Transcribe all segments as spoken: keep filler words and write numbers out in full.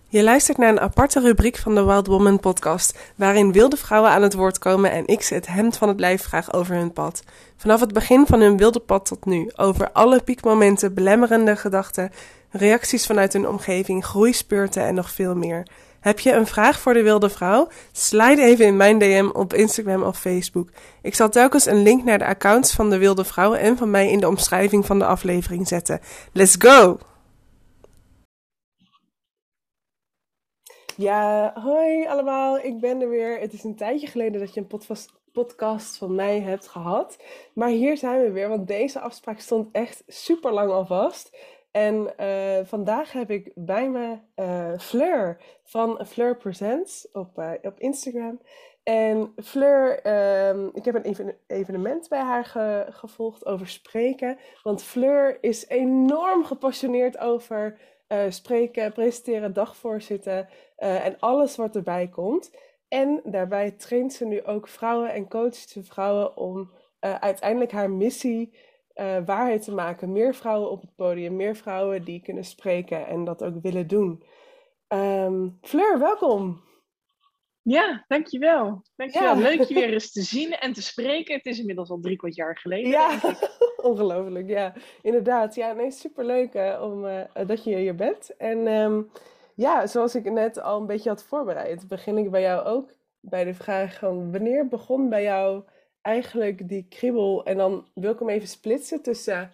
Je luistert naar een aparte rubriek van de Wild Woman podcast, waarin wilde vrouwen aan het woord komen en ik ze het hemd van het lijf vraag over hun pad. Vanaf het begin van hun wilde pad tot nu, over alle piekmomenten, belemmerende gedachten, reacties vanuit hun omgeving, groeispeurten en nog veel meer. Heb je een vraag voor de wilde vrouw? Slide even in mijn D M op Instagram of Facebook. Ik zal telkens een link naar de accounts van de wilde vrouw en van mij in de omschrijving van de aflevering zetten. Let's go! Ja, hoi allemaal, ik ben er weer. Het is een tijdje geleden dat je een podcast, podcast van mij hebt gehad. Maar hier zijn we weer, want deze afspraak stond echt super lang al vast. En uh, vandaag heb ik bij me uh, Fleur van Fleur Presents op, uh, op Instagram. En Fleur, uh, ik heb een even, evenement bij haar ge, gevolgd over spreken. Want Fleur is enorm gepassioneerd over uh, spreken, presenteren, dagvoorzitten uh, en alles wat erbij komt. En daarbij traint ze nu ook vrouwen en coacht ze vrouwen om uh, uiteindelijk haar missie uh, waarheid te maken. Meer vrouwen op het podium, meer vrouwen die kunnen spreken en dat ook willen doen. Um, Fleur, welkom! Ja, dankjewel. Dankjewel. Ja. Leuk je weer eens te zien en te spreken. Het is inmiddels al drie kwart jaar geleden, ja. denk ik. Ongelooflijk, ja. Inderdaad. Ja, nee, superleuk uh, om, uh, dat je hier bent. En um, ja, zoals ik net al een beetje had voorbereid, begin ik bij jou ook bij de vraag van wanneer begon bij jou eigenlijk die kriebel? En dan wil ik hem even splitsen tussen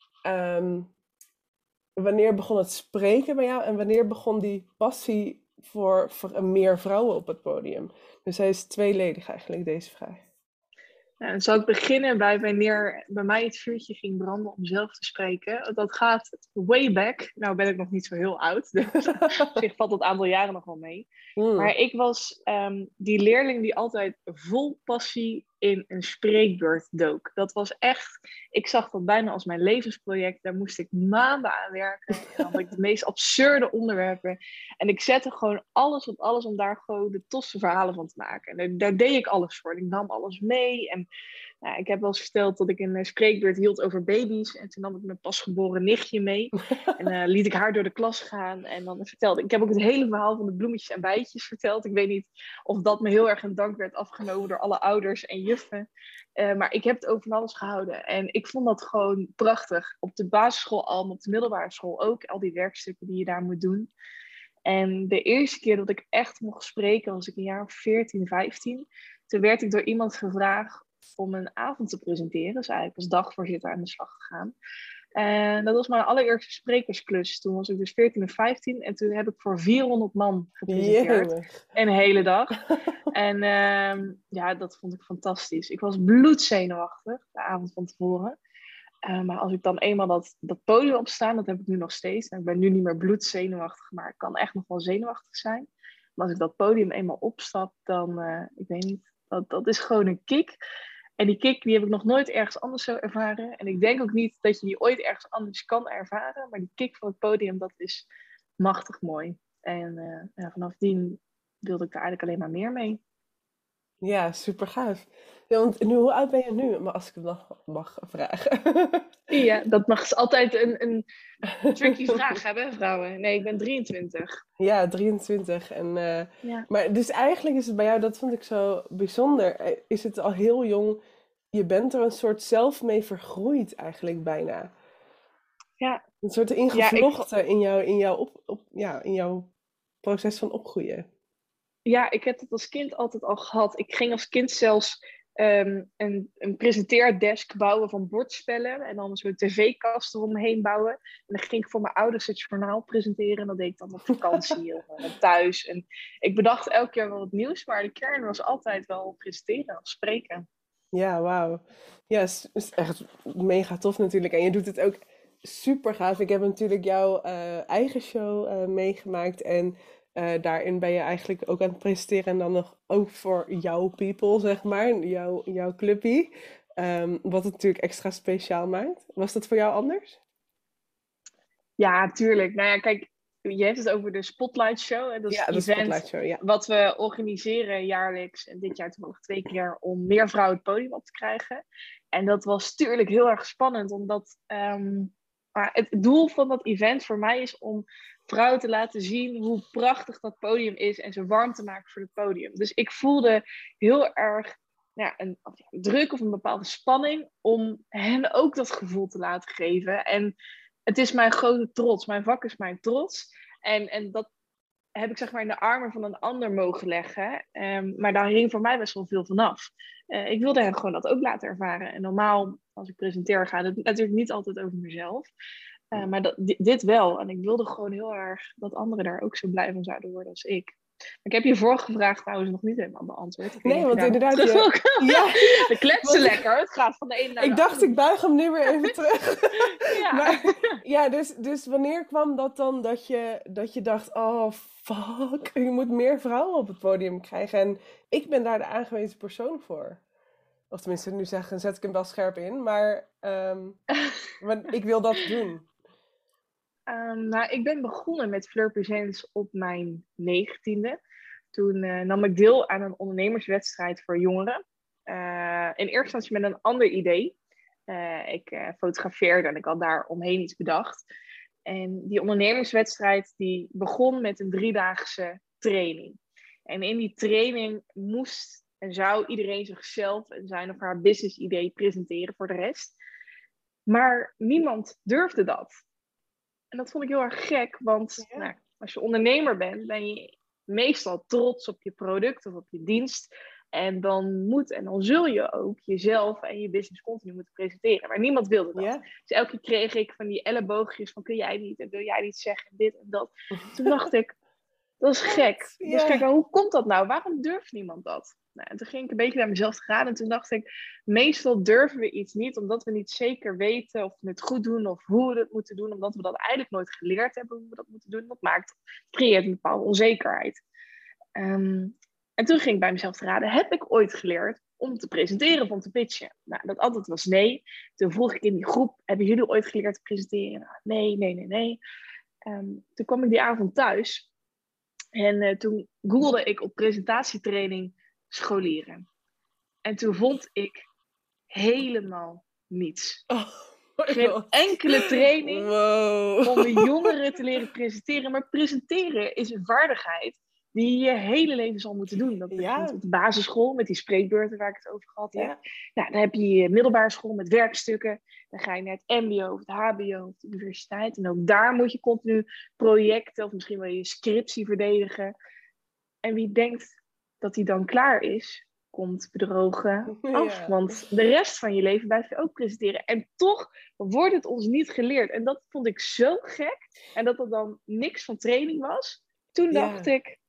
um, wanneer begon het spreken bij jou en wanneer begon die passie voor, voor meer vrouwen op het podium? Dus hij is tweeledig eigenlijk, deze vraag. Nou, dan zal ik beginnen bij wanneer bij mij het vuurtje ging branden om zelf te spreken. Dat gaat way back. Nou ben ik nog niet zo heel oud, dus op zich valt het aantal jaren nog wel mee. Mm. Maar ik was um, die leerling die altijd vol passie in een spreekbeurt dook. Dat was echt, ik zag dat bijna als mijn levensproject. Daar moest ik maanden aan werken. En dan had ik de meest absurde onderwerpen. En ik zette gewoon alles op alles om daar gewoon de tofste verhalen van te maken. En daar, daar deed ik alles voor. Ik nam alles mee. En nou, ik heb wel eens verteld dat ik een spreekbeurt hield over baby's. En toen nam ik mijn pasgeboren nichtje mee. En uh, liet ik haar door de klas gaan. En dan vertelde ik. Ik heb ook het hele verhaal van de bloemetjes en bijtjes verteld. Ik weet niet of dat me heel erg in dank werd afgenomen door alle ouders en juffen. Uh, maar ik heb het over alles gehouden. En ik vond dat gewoon prachtig. Op de basisschool al, maar op de middelbare school ook. Al die werkstukken die je daar moet doen. En de eerste keer dat ik echt mocht spreken was ik een jaar of veertien, vijftien. Toen werd ik door iemand gevraagd om een avond te presenteren. Dus eigenlijk als dagvoorzitter aan de slag gegaan. En dat was mijn allereerste sprekersklus. Toen was ik dus veertien of vijftien. En toen heb ik voor vierhonderd man gepresenteerd. Jee. Een hele dag. En uh, ja, dat vond ik fantastisch. Ik was bloedzenuwachtig de avond van tevoren. Uh, maar als ik dan eenmaal dat, dat podium opsta, dat heb ik nu nog steeds. En ik ben nu niet meer bloedzenuwachtig, maar ik kan echt nog wel zenuwachtig zijn. Maar als ik dat podium eenmaal opstap, dan, uh, ik weet niet, dat, dat is gewoon een kick. En die kick die heb ik nog nooit ergens anders zo ervaren. En ik denk ook niet dat je die ooit ergens anders kan ervaren. Maar die kick van het podium, dat is machtig mooi. En uh, ja, vanaf die wilde ik er eigenlijk alleen maar meer mee. Ja, super gaaf. Ja, want nu, hoe oud ben je nu? Maar als ik het nog mag vragen. Ja, dat mag altijd een, een tricky vraag hebben, vrouwen. Nee, ik ben drieëntwintig. Ja, drieëntwintig. En, uh, ja. Maar dus eigenlijk is het bij jou, dat vond ik zo bijzonder. Is het al heel jong, je bent er een soort zelf mee vergroeid eigenlijk bijna. Ja. Een soort ingevlochten ja, ik... in, jouw, in, jouw op, op, ja, in jouw proces van opgroeien. Ja, ik heb het als kind altijd al gehad. Ik ging als kind zelfs um, een, een presenteerdesk bouwen van bordspellen. En dan een soort tv-kast eromheen bouwen. En dan ging ik voor mijn ouders het journaal presenteren. En dat deed ik dan op vakantie of thuis. En ik bedacht elke keer wel wat nieuws. Maar de kern was altijd wel presenteren of spreken. Ja, wauw. Ja, is, is echt mega tof natuurlijk. En je doet het ook super gaaf. Ik heb natuurlijk jouw uh, eigen show uh, meegemaakt. En Uh, daarin ben je eigenlijk ook aan het presenteren en dan nog ook voor jouw people, zeg maar, jouw, jouw clubpie. Um, wat het natuurlijk extra speciaal maakt. Was dat voor jou anders? Ja, tuurlijk. Nou ja, kijk, je hebt het over de Spotlight Show. En dat is ja, een de event Spotlight Show, ja. Wat we organiseren jaarlijks. En dit jaar toevallig twee keer om meer vrouwen het podium op te krijgen. En dat was tuurlijk heel erg spannend, omdat... Um, maar het doel van dat event voor mij is om vrouwen te laten zien hoe prachtig dat podium is en ze warm te maken voor het podium. Dus ik voelde heel erg ja, een, een druk of een bepaalde spanning om hen ook dat gevoel te laten geven. En het is mijn grote trots. Mijn vak is mijn trots. En, en dat heb ik zeg maar in de armen van een ander mogen leggen. Um, maar daar hing voor mij best wel veel vanaf. Uh, ik wilde hen gewoon dat ook laten ervaren. En normaal, als ik presenteer, gaat het natuurlijk niet altijd over mezelf. Uh, maar dat, dit, dit wel. En ik wilde gewoon heel erg dat anderen daar ook zo blij van zouden worden als ik. Ik heb je vorige vraag trouwens nog niet helemaal beantwoord. Nee, want inderdaad... Je... Ja, we kletsen want... lekker. Het gaat van de ene naar de Ik dacht, ik buig hem nu weer even terug. Ja, maar, ja dus, dus wanneer kwam dat dan dat je, dat je dacht... Oh, fuck, je moet meer vrouwen op het podium krijgen. En ik ben daar de aangewezen persoon voor. Of tenminste, nu zeggen, zet ik hem wel scherp in. Maar um, want ik wil dat doen. Um, nou, ik ben begonnen met Fleur Presents op mijn negentiende. Toen uh, nam ik deel aan een ondernemerswedstrijd voor jongeren. Uh, in eerste instantie met een ander idee. Uh, ik uh, fotografeerde en ik had daar omheen iets bedacht. En die ondernemerswedstrijd die begon met een driedaagse training. En in die training moest en zou iedereen zichzelf en zijn of haar business idee presenteren voor de rest. Maar niemand durfde dat. En dat vond ik heel erg gek, want ja. nou, als je ondernemer bent, ben je meestal trots op je product of op je dienst. En dan moet en dan zul je ook jezelf en je business continu moeten presenteren. Maar niemand wilde dat. Ja. Dus elke keer kreeg ik van die elleboogjes van kun jij niet en wil jij niet zeggen dit en dat. Toen dacht ik, dat is gek. Dat is gek. Maar hoe komt dat nou? Waarom durft niemand dat? Nou, en toen ging ik een beetje naar mezelf te gaan. En toen dacht ik, meestal durven we iets niet omdat we niet zeker weten of we het goed doen of hoe we het moeten doen. Omdat we dat eigenlijk nooit geleerd hebben hoe we dat moeten doen. Dat maakt, creëert een bepaalde onzekerheid. Um, en toen ging ik bij mezelf te raden, heb ik ooit geleerd om te presenteren of om te pitchen? Nou, dat antwoord was nee. Toen vroeg ik in die groep, hebben jullie ooit geleerd te presenteren? Nou, nee, nee, nee, nee. Um, toen kwam ik die avond thuis. En uh, toen googelde ik op presentatietraining scholieren. En toen vond ik helemaal niets. Oh, geen God. enkele training wow. om de jongeren te leren presenteren. Maar presenteren is een vaardigheid die je je hele leven zal moeten doen. Dat begint Ja. op de basisschool met die spreekbeurten waar ik het over gehad heb. Ja. Nou, dan heb je je middelbare school met werkstukken. Dan ga je naar het mbo of het hbo of de universiteit. En ook daar moet je continu projecten of misschien wel je scriptie verdedigen. En wie denkt dat hij dan klaar is, komt bedrogen af. Ja. Want de rest van je leven blijf je ook presenteren. En toch wordt het ons niet geleerd. En dat vond ik zo gek. En dat er dan niks van training was. Toen Ja. dacht ik,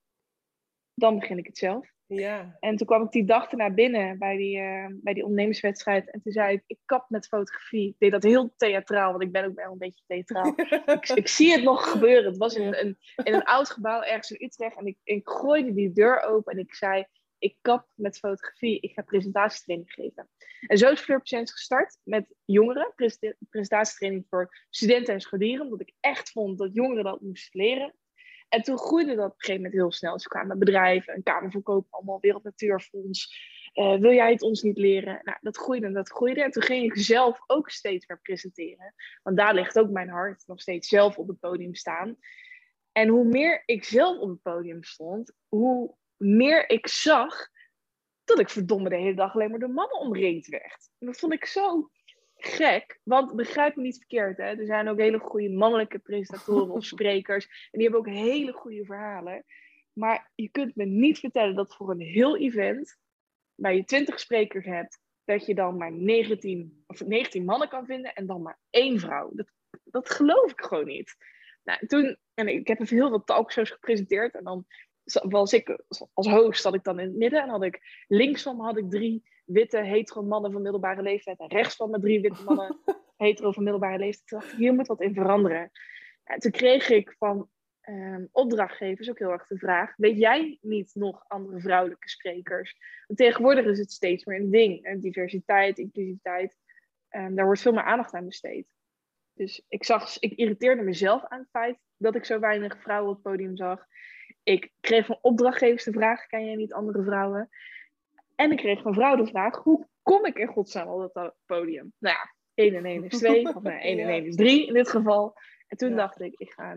dan begin ik het zelf. Ja. En toen kwam ik die dag erna binnen bij die, uh, bij die ondernemerswedstrijd. En toen zei ik, ik kap met fotografie. Ik deed dat heel theatraal, want ik ben ook wel een beetje theatraal. ik, ik zie het nog gebeuren. Het was in een, in een oud gebouw ergens in Utrecht. En ik, ik gooide die deur open en ik zei, ik kap met fotografie. Ik ga presentatietraining geven. En zo is Fleur Presents gestart met jongeren. Presentatietraining voor studenten en scholieren. Omdat ik echt vond dat jongeren dat moesten leren. En toen groeide dat op een gegeven moment heel snel. Dus er kwamen bedrijven, een Kamer van Koop, allemaal Wereld Natuurfonds. Uh, wil jij het ons niet leren? Nou, dat groeide en dat groeide. En toen ging ik zelf ook steeds meer presenteren. Want daar ligt ook mijn hart, nog steeds zelf op het podium staan. En hoe meer ik zelf op het podium stond, hoe meer ik zag dat ik verdomme de hele dag alleen maar door mannen omringd werd. En dat vond ik zo gek, want begrijp me niet verkeerd, hè? Er zijn ook hele goede mannelijke presentatoren of sprekers en die hebben ook hele goede verhalen. Maar je kunt me niet vertellen dat voor een heel event, waar je twintig sprekers hebt, dat je dan maar negentien, of negentien mannen kan vinden en dan maar één vrouw. Dat, dat geloof ik gewoon niet. Nou, toen, en ik heb even heel veel talkshows gepresenteerd en dan was ik, als host zat ik dan in het midden en had ik links van me had ik drie witte hetero mannen van middelbare leeftijd en rechts van me drie witte mannen hetero van middelbare leeftijd. Toen dacht ik, hier moet wat in veranderen. En toen kreeg ik van um, opdrachtgevers ook heel erg de vraag, weet jij niet nog andere vrouwelijke sprekers? Want tegenwoordig is het steeds meer een ding. En diversiteit, inclusiviteit, um, daar wordt veel meer aandacht aan besteed. Dus ik, zag, ik irriteerde mezelf aan het feit dat ik zo weinig vrouwen op het podium zag. Ik kreeg van opdrachtgevers de vraag, ken jij niet andere vrouwen? En ik kreeg van vrouw de vraag, hoe kom ik in godsnaam op dat podium? Nou ja, één en één is twee, of nee, één en één is drie in dit geval. En toen ja. dacht ik, ik ga,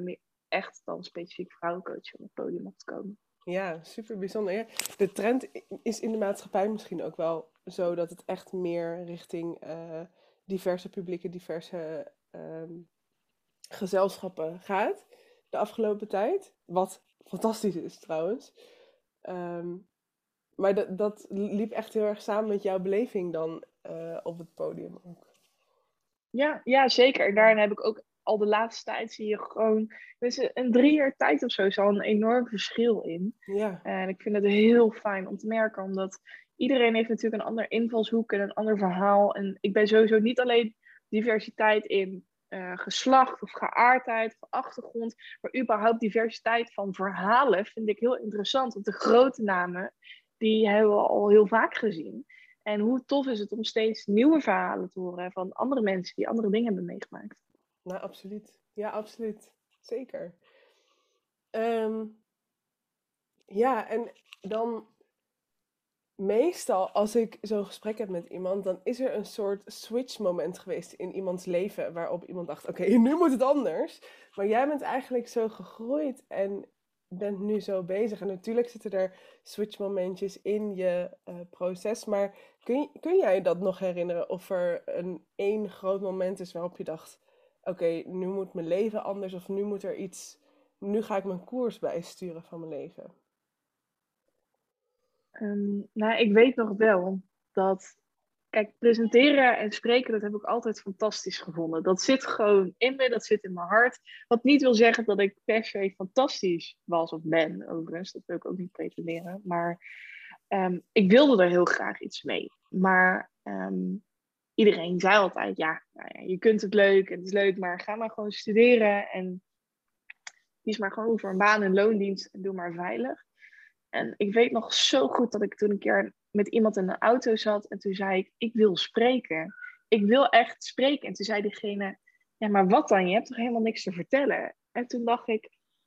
echt dan specifiek vrouwencoach op het podium op te komen. Ja, super bijzonder. Ja, de trend is in de maatschappij misschien ook wel zo dat het echt meer richting eh, diverse publieken, diverse ehm, gezelschappen gaat de afgelopen tijd. Wat fantastisch is trouwens. Ehm, maar dat, dat liep echt heel erg samen met jouw beleving dan eh, op het podium ook. Ja, ja, zeker. En daarin heb ik ook al de laatste tijd zie je gewoon, dus een drie jaar tijd of zo is al een enorm verschil in. Ja, En ik vind het heel fijn om te merken, omdat iedereen heeft natuurlijk een ander invalshoek en een ander verhaal. En ik ben sowieso niet alleen diversiteit in eh, geslacht of geaardheid of achtergrond, maar überhaupt diversiteit van verhalen vind ik heel interessant. Want de grote namen, die hebben we al heel vaak gezien. En hoe tof is het om steeds nieuwe verhalen te horen van andere mensen die andere dingen hebben meegemaakt. nou absoluut. Ja, absoluut. Zeker. Ehm, ja, en dan meestal als ik zo'n gesprek heb met iemand, dan is er een soort switch moment geweest in iemands leven waarop iemand dacht, oké, nu moet het anders. Maar jij bent eigenlijk zo gegroeid en bent nu zo bezig. En natuurlijk zitten er switch momentjes in je eh, proces, maar kun, je- kun jij dat nog herinneren of er een één groot moment is waarop je dacht, oké, nu moet mijn leven anders of nu moet er iets, nu ga ik mijn koers bijsturen van mijn leven. Ehm, nou, ik weet nog wel dat, kijk, presenteren en spreken, dat heb ik altijd fantastisch gevonden. Dat zit gewoon in me, dat zit in mijn hart. Wat niet wil zeggen dat ik per se fantastisch was of ben, overigens. Dat wil ik ook niet pretenderen. Maar ehm, ik wilde er heel graag iets mee. Maar ehm, iedereen zei altijd, ja, nou ja, je kunt het leuk en het is leuk, maar ga maar gewoon studeren en kies maar gewoon voor een baan in loondienst en doe maar veilig. En ik weet nog zo goed dat ik toen een keer met iemand in een auto zat en toen zei ik, ik wil spreken. Ik wil echt spreken. En toen zei diegene, ja, maar wat dan? Je hebt toch helemaal niks te vertellen? En toen dacht ik,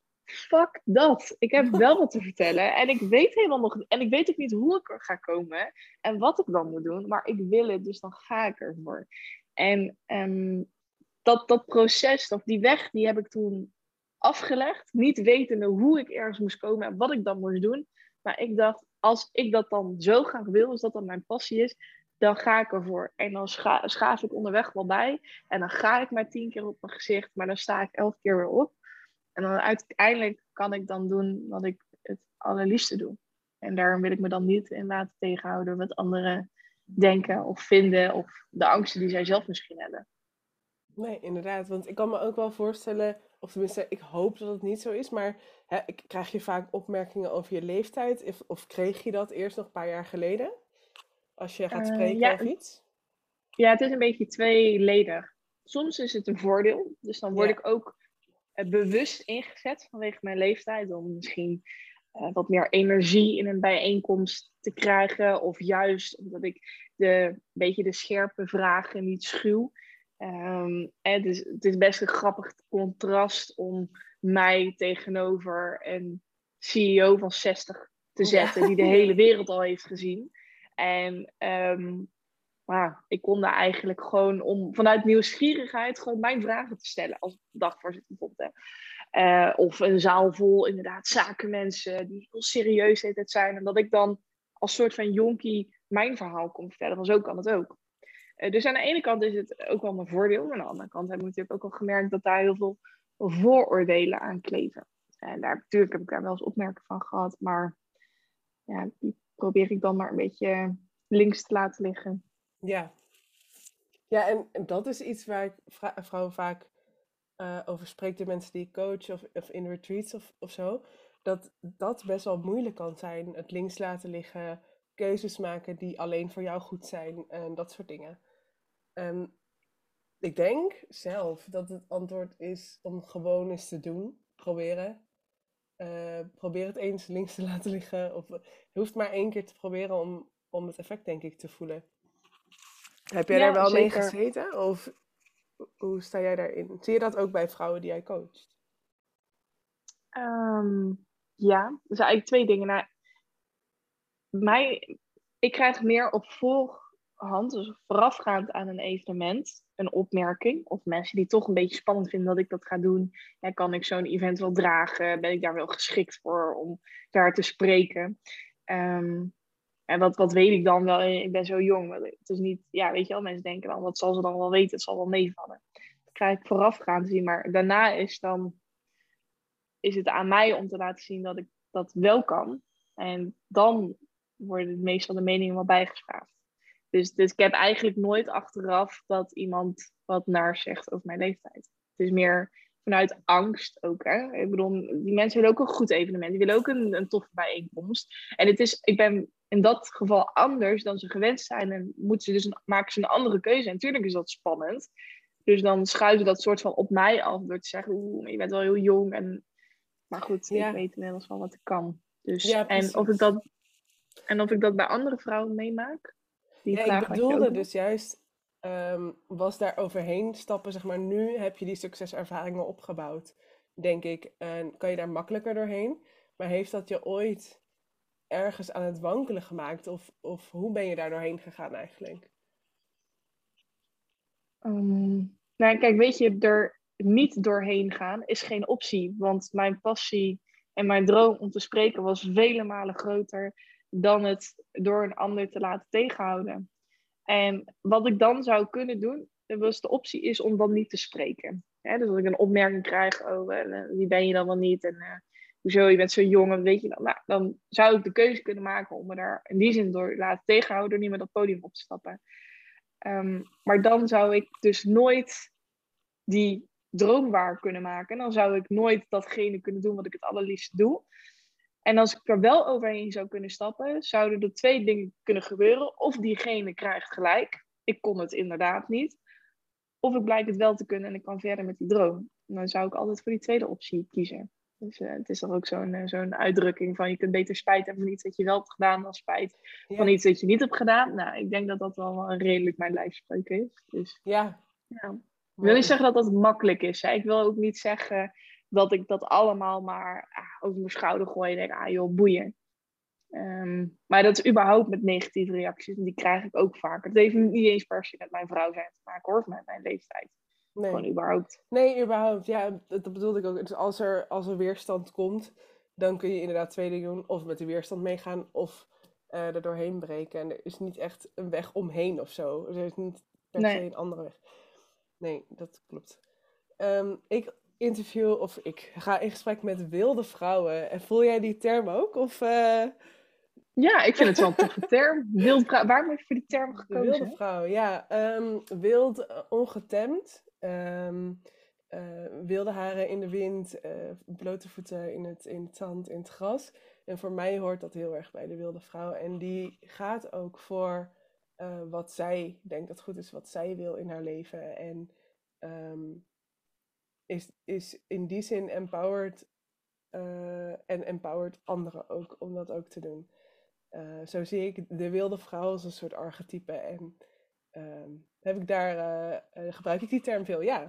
fuck dat. Ik heb wel wat te vertellen. En ik weet helemaal nog, en ik weet ook niet hoe ik er ga komen en wat ik dan moet doen, maar ik wil het, dus dan ga ik ervoor. En um, dat, dat proces, of die weg, die heb ik toen afgelegd. Niet wetende hoe ik ergens moest komen en wat ik dan moest doen. Maar ik dacht, als ik dat dan zo graag wil, als dat dan mijn passie is, dan ga ik ervoor. En dan scha schaaf ik onderweg wel bij. En dan ga ik maar tien keer op mijn gezicht, maar dan sta ik elf keer weer op. En dan uiteindelijk kan ik dan doen wat ik het allerliefste doe. En daarom wil ik me dan niet in laten tegenhouden wat anderen denken of vinden. Of de angsten die zij zelf misschien hebben. Nee, inderdaad. Want ik kan me ook wel voorstellen, of tenminste, ik hoop dat het niet zo is, maar hè, ik- krijg je vaak opmerkingen over je leeftijd? Of, of kreeg je dat eerst nog een paar jaar geleden? Als je gaat Uh, spreken ja, over iets? ja, het is een beetje tweeledig. Soms is het een voordeel. Dus dan word Ja. ik ook uh, bewust ingezet vanwege mijn leeftijd. Om misschien uh, wat meer energie in een bijeenkomst te krijgen. Of juist omdat ik de beetje de scherpe vragen niet schuw. Um, en het, is, het is best een grappig contrast om mij tegenover een C E O van zestig te zetten. Ja. Die de hele wereld al heeft gezien. En um, maar ik kon daar eigenlijk gewoon om vanuit nieuwsgierigheid gewoon mijn vragen te stellen als dagvoorzitter bijvoorbeeld. Uh, of een zaal vol inderdaad zakenmensen die heel serieus de hele tijd zijn. En dat ik dan als soort van jonkie mijn verhaal kon vertellen. Want zo kan het ook. Uh, dus aan de ene kant is het ook wel een voordeel. Maar aan de andere kant heb ik natuurlijk ook al gemerkt dat daar heel veel vooroordelen aan kleven. En daar, natuurlijk heb ik daar wel eens opmerkingen van gehad. Maar ja, die probeer ik dan maar een beetje links te laten liggen. Ja, ja en, en dat is iets waar ik vra- vrouwen vaak uh, over spreek, de mensen die ik coach of, of in retreats of, of zo. Dat dat best wel moeilijk kan zijn. Het links laten liggen, keuzes maken die alleen voor jou goed zijn en dat soort dingen. Um, ik denk zelf dat het antwoord is om gewoon eens te doen. Proberen. Uh, probeer het eens links te laten liggen. Of, je hoeft maar één keer te proberen om, om het effect, denk ik, te voelen. Heb jij daar Ja, wel mee zeker. gezeten? Of hoe sta jij daarin? Zie je dat ook bij vrouwen die jij coacht? Um, ja, dus eigenlijk twee dingen. Nou, mij, ik krijg meer op hand, dus voorafgaand aan een evenement, een opmerking. Of mensen die toch een beetje spannend vinden dat ik dat ga doen. Ja, kan ik zo'n event wel dragen? Ben ik daar wel geschikt voor om daar te spreken? Um, en wat, wat weet ik dan wel? Ik ben zo jong. Het is niet, ja, weet je wel, mensen denken dan, wat zal ze dan wel weten? Het zal wel meevallen. Dat krijg ik voorafgaand zien. Maar daarna is dan, is het aan mij om te laten zien dat ik dat wel kan. En dan worden meestal de meningen wel bijgeschaafd. Dus, dus ik heb eigenlijk nooit achteraf dat iemand wat naar zegt over mijn leeftijd. Het is meer vanuit angst ook. Hè? Ik bedoel, die mensen willen ook een goed evenement. Die willen ook een, een toffe bijeenkomst. En het is, ik ben in dat geval anders dan ze gewend zijn. En moeten ze dus een, maken ze een andere keuze. En natuurlijk is dat spannend. Dus dan schuiven dat soort van op mij af. Door te zeggen, oeh, je bent wel heel jong. En, maar goed, ja. Ik weet inmiddels wel wat ik kan. Dus, ja, en, of ik dat, en of ik dat bij andere vrouwen meemaak. Die ja, ik bedoelde dus juist, um, was daar overheen stappen, zeg maar, nu heb je die succeservaringen opgebouwd, denk ik. En kan je daar makkelijker doorheen. Maar heeft dat je ooit ergens aan het wankelen gemaakt? Of, of hoe ben je daar doorheen gegaan eigenlijk? Um, nou, kijk, weet je, er niet doorheen gaan is geen optie. Want mijn passie en mijn droom om te spreken was vele malen groter dan het door een ander te laten tegenhouden. En wat ik dan zou kunnen doen, was de optie is om dan niet te spreken. Hè? Dus als ik een opmerking krijg, oh, uh, wie ben je dan wel niet? En uh, hoezo, je bent zo jong, en weet je dan? Nou, dan zou ik de keuze kunnen maken om me daar in die zin door te laten tegenhouden, door niet meer dat podium op te stappen. Um, maar dan zou ik dus nooit die droom waar kunnen maken. Dan zou ik nooit datgene kunnen doen wat ik het allerliefst doe. En als ik er wel overheen zou kunnen stappen, zouden er twee dingen kunnen gebeuren. Of diegene krijgt gelijk. Ik kon het inderdaad niet. Of ik blijk het wel te kunnen en ik kan verder met die droom. En dan zou ik altijd voor die tweede optie kiezen. Dus uh, het is toch ook zo'n, uh, zo'n uitdrukking van je kunt beter spijt hebben van iets dat je wel hebt gedaan dan spijt ja. van iets dat je niet hebt gedaan. Nou, ik denk dat dat wel redelijk mijn lijfspreuk is. Dus, ja. ja. Ik wil niet zeggen dat dat makkelijk is. Hè? Ik wil ook niet zeggen dat ik dat allemaal maar ah, over mijn schouder gooi en denk, ah joh, boeien. Um, maar dat is überhaupt met negatieve reacties. En die krijg ik ook vaker. Het heeft niet eens per se met mijn vrouw zijn te maken hoor, of met mijn leeftijd. Nee. Gewoon überhaupt. Nee, überhaupt. Ja, dat bedoelde ik ook. Dus als er, als er weerstand komt, dan kun je inderdaad twee dingen doen. Of met die weerstand meegaan, of uh, er doorheen breken. En er is niet echt een weg omheen of zo. Er is niet per se Nee. een andere weg. Nee, dat klopt. Um, ik interview, of ik ga in gesprek met wilde vrouwen. En voel jij die term ook? Of... Uh... Ja, ik vind het wel een toffe term. Wild vrouw. Waarom heb je voor die term gekozen? De wilde vrouw, ja. Um, wild, uh, ongetemd. Um, uh, wilde haren in de wind. Uh, blote voeten in het, in het zand, in het gras. En voor mij hoort dat heel erg bij de wilde vrouw. En die gaat ook voor uh, wat zij denkt dat goed is. Wat zij wil in haar leven. En um, is, is in die zin empowered. Uh, en empowert anderen ook om dat ook te doen. Uh, zo zie ik de wilde vrouw als een soort archetype. En uh, heb ik daar, uh, uh, gebruik ik die term veel, ja.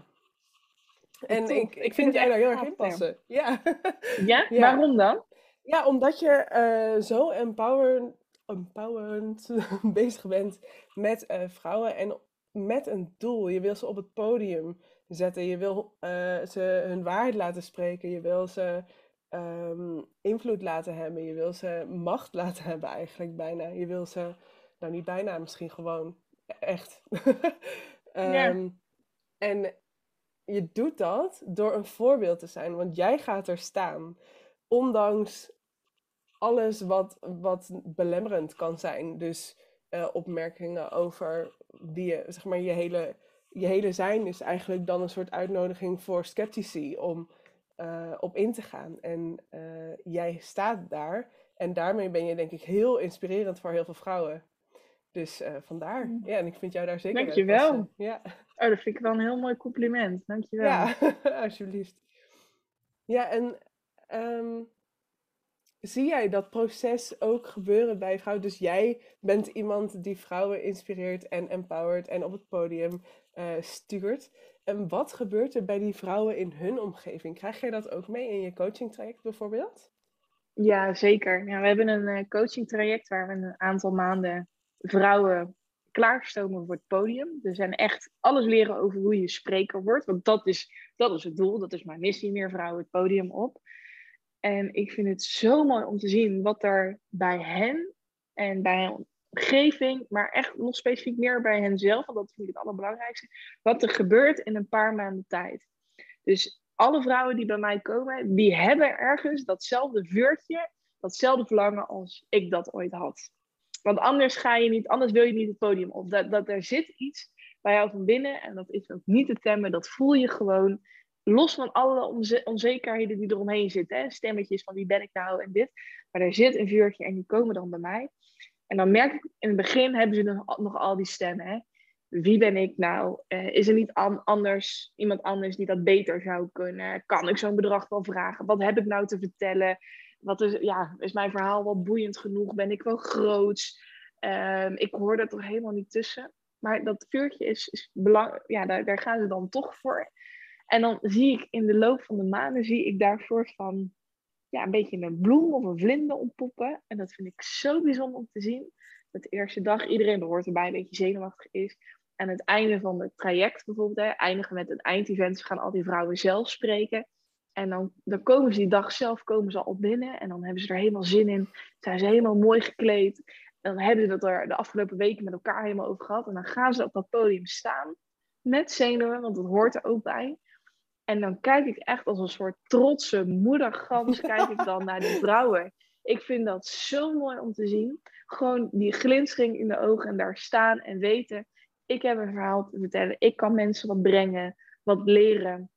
En ik, ik, ik vind jij daar heel erg in passen. Ja. Ja? Ja? Waarom dan? Ja, omdat je uh, zo empowerend, empowerend bezig bent met uh, vrouwen en met een doel. Je wil ze op het podium zetten. Je wil uh, ze hun waarheid laten spreken. Je wil ze... Um, invloed laten hebben. Je wil ze macht laten hebben eigenlijk bijna. Je wil ze, nou niet bijna, misschien gewoon echt. um, yeah. En je doet dat door een voorbeeld te zijn. Want jij gaat er staan. Ondanks alles wat, wat belemmerend kan zijn. Dus uh, opmerkingen over wie je, zeg maar, je hele, je hele zijn is eigenlijk dan een soort uitnodiging voor sceptici om Uh, op in te gaan. En uh, jij staat daar. En daarmee ben je denk ik heel inspirerend voor heel veel vrouwen. Dus uh, vandaar. Mm. Ja, en ik vind jou daar zeker Dankjewel. Passen. Ja. Oh, dat vind ik wel een heel mooi compliment. Dankjewel. Ja, alsjeblieft. Ja, en um, zie jij dat proces ook gebeuren bij vrouwen? Dus jij bent iemand die vrouwen inspireert en empowert en op het podium uh, stuurt. En wat gebeurt er bij die vrouwen in hun omgeving? Krijg jij dat ook mee in je coachingtraject bijvoorbeeld? Ja, zeker. Ja, we hebben een uh, coachingtraject waar we een aantal maanden vrouwen klaarstomen voor het podium. Er zijn echt alles leren over hoe je spreker wordt. Want dat is, dat is het doel, dat is mijn missie, meer vrouwen het podium op. En ik vind het zo mooi om te zien wat er bij hen en bij hun omgeving, maar echt nog specifiek meer bij hen zelf, want dat vind ik het allerbelangrijkste, wat er gebeurt in een paar maanden tijd. Dus alle vrouwen die bij mij komen, die hebben ergens datzelfde vuurtje, datzelfde verlangen als ik dat ooit had. Want anders ga je niet, anders wil je niet het podium op. Dat, dat er zit iets bij jou van binnen en dat is ook niet te temmen, dat voel je gewoon. Los van alle onze, onzekerheden die eromheen zitten. Hè? Stemmetjes van wie ben ik nou en dit. Maar er zit een vuurtje en die komen dan bij mij. En dan merk ik, in het begin hebben ze nog, nog al die stemmen. Hè? Wie ben ik nou? Uh, is er niet an- anders, iemand anders die dat beter zou kunnen? Kan ik zo'n bedrag wel vragen? Wat heb ik nou te vertellen? Wat is, ja, is mijn verhaal wel boeiend genoeg? Ben ik wel groots? Uh, ik hoor er toch helemaal niet tussen. Maar dat vuurtje is, is belangrijk. Ja, daar, daar gaan ze dan toch voor. En dan zie ik in de loop van de maanden, zie ik daar een soort van, ja, een beetje een bloem of een vlinder ontpoppen. En dat vind ik zo bijzonder om te zien. Dat de eerste dag iedereen, er hoort erbij, een beetje zenuwachtig is. Aan het einde van het traject bijvoorbeeld, hè, eindigen met een eindevent, gaan al die vrouwen zelf spreken. En dan, dan komen ze die dag zelf komen ze al binnen. En dan hebben ze er helemaal zin in. Zijn ze helemaal mooi gekleed. En dan hebben ze het er de afgelopen weken met elkaar helemaal over gehad. En dan gaan ze op dat podium staan. Met zenuwen, want dat hoort er ook bij. En dan kijk ik echt als een soort trotse moedergans, kijk ik dan naar die vrouwen. Ik vind dat zo mooi om te zien. Gewoon die glinstering in de ogen en daar staan en weten. Ik heb een verhaal te vertellen. Ik kan mensen wat brengen, wat leren.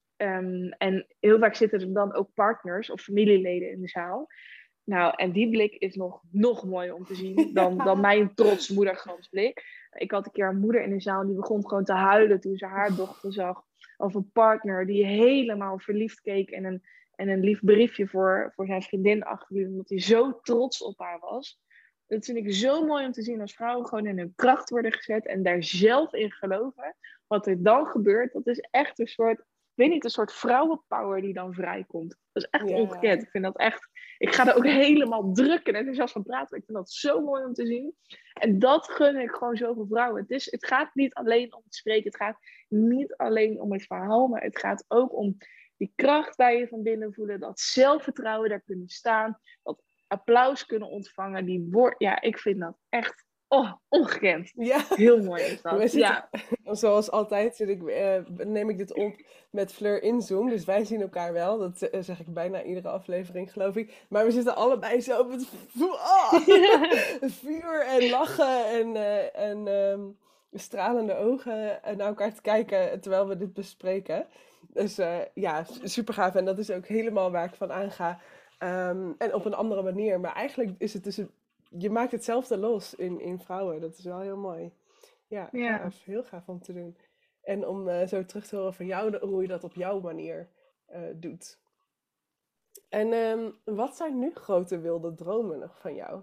Um, en heel vaak zitten er dan ook partners of familieleden in de zaal. Nou, en die blik is nog, nog mooier om te zien dan, ja. dan mijn trots moedergansblik. Ik had een keer een moeder in de zaal die begon gewoon te huilen toen ze haar dochter zag. Of een partner die helemaal verliefd keek en een, en een lief briefje voor, voor zijn vriendin achterliet, omdat hij zo trots op haar was. Dat vind ik zo mooi om te zien als vrouwen gewoon in hun kracht worden gezet en daar zelf in geloven. Wat er dan gebeurt, dat is echt een soort, ik weet niet, een soort vrouwenpower die dan vrijkomt. Dat is echt ja. ongekend. Ik vind dat echt, ik ga er ook helemaal drukken en enthousiast van praten. Ik vind dat zo mooi om te zien. En dat gun ik gewoon zoveel vrouwen. Het, is, het gaat niet alleen om het spreken, het gaat niet alleen om het verhaal, maar het gaat ook om die kracht bij je van binnen voelen, dat zelfvertrouwen daar kunnen staan, dat applaus kunnen ontvangen, die woord, ja, ik vind dat echt oh, ongekend. Ja. Heel mooi is dat. Zitten, ja. Zoals altijd zit ik, uh, neem ik dit op met Fleur in Zoom, dus wij zien elkaar wel, dat uh, zeg ik bijna iedere aflevering geloof ik, maar we zitten allebei zo met oh, ja. vuur en lachen en, uh, en um, stralende ogen naar elkaar te kijken terwijl we dit bespreken. Dus uh, ja, super gaaf en dat is ook helemaal waar ik van aanga. Um, en op een andere manier, maar eigenlijk is het dus een, je maakt hetzelfde los in, in vrouwen. Dat is wel heel mooi. Ja, ja. Gaaf. Heel gaaf om te doen. En om uh, zo terug te horen van jou, de, hoe je dat op jouw manier uh, doet. En um, wat zijn nu grote wilde dromen nog van jou?